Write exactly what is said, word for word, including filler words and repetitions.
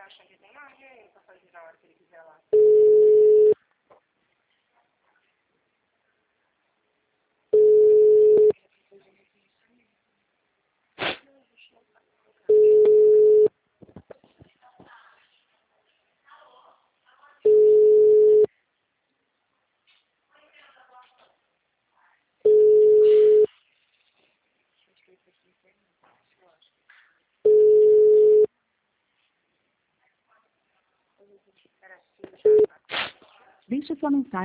acham que tem margem aí para fazer na hora que ele quiser lá? Deixe sua mensagem.